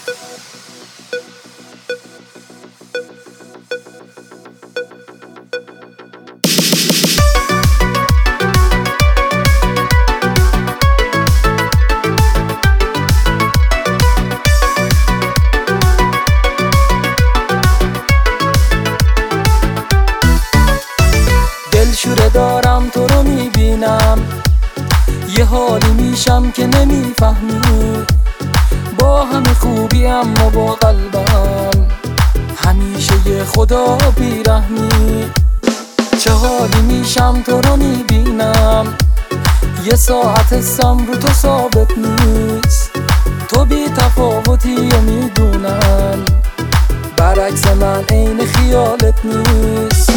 دلشوره دارم تو رو میبینم، یه حالی میشم که نمیفهمی، با همه خوبی اما با قلبم همیشه یه خدا بیرحمی. چه حالی میشم تو رو میبینم، یه ساعت حسم رو تو ثابت نیست، تو بی تفاوتی و میدونم برعکس من عین خیالت نیست.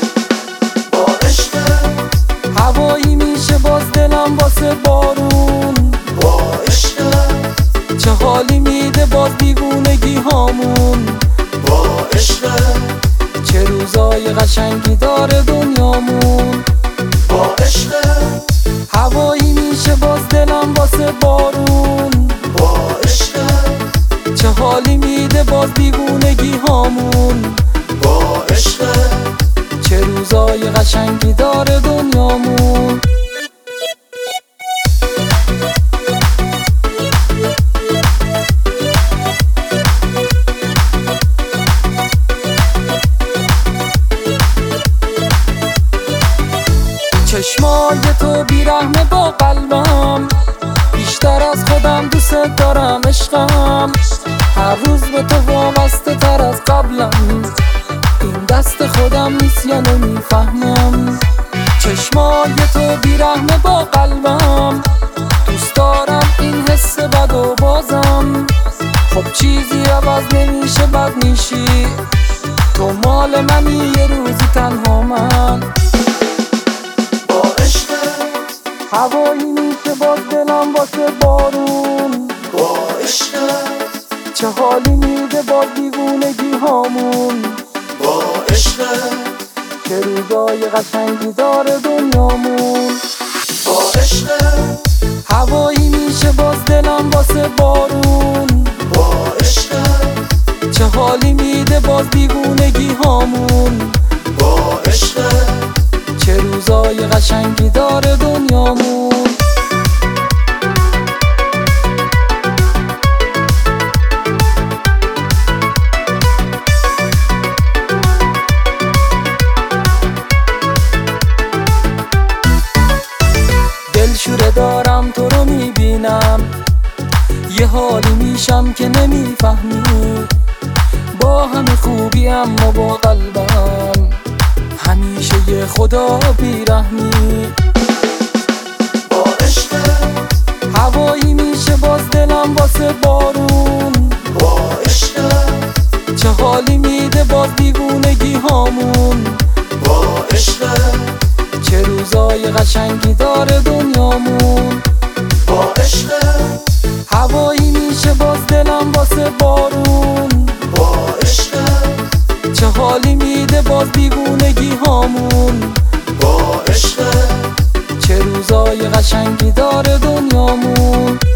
هوایی میشه باز دلم واسه بارون، با عشقت چه حالی میده باز دیوونگی هامون، با عشقت چه روزای قشنگی داره دنیامون. با عشقت هوایی میشه باز دلم واسه بارون، با عشقت چه حالی میده باز دیوونگی هامون، با عشقت چه روزای قشنگی داره دنیامون. چشمای تو بیرحمه با قلبم، بیشتر از خودم دوست دارم عشقم، هر روز به تو وابسته تر از قبلم، این دست خودم نیست یا نمیفهمم. چشمای تو بیرحمه با قلبم، دوست دارم این حس بد و بازم، خب چیزی عوض نمیشه بد میشی، تو مال منی یه روزی تنها من. با عشقت هوایی میشه باز دلم واسه بارون، با عشقت چه حالی میده باز دیوونگی هامون، با عشقت چه روزای قشنگی داره دنیامون. با عشقت هوایی میشه باز دلم واسه بارون، با عشقت چه حالی میده باز دیوونگی هامون، با عشقت چه روزای قشنگی داره دنیامون. دلشوره دارم تو رو میبینم، یه حالی میشم که نمیفهمی، با همه خوبی اما با قلبم همیشه یه خدا بیرحمی. با عشقت هوایی میشه باز دلم واسه بارون، با عشقت چه حالی میده باز دیوونگی هامون، با عشقت چه روزای قشنگی داره دنیامون. با عشقت هوایی میشه باز دلم واسه بارون، با عشقت چه حالی میده باز دیوونگی هامون، با عشقت چه روزای قشنگی داره دنیامون.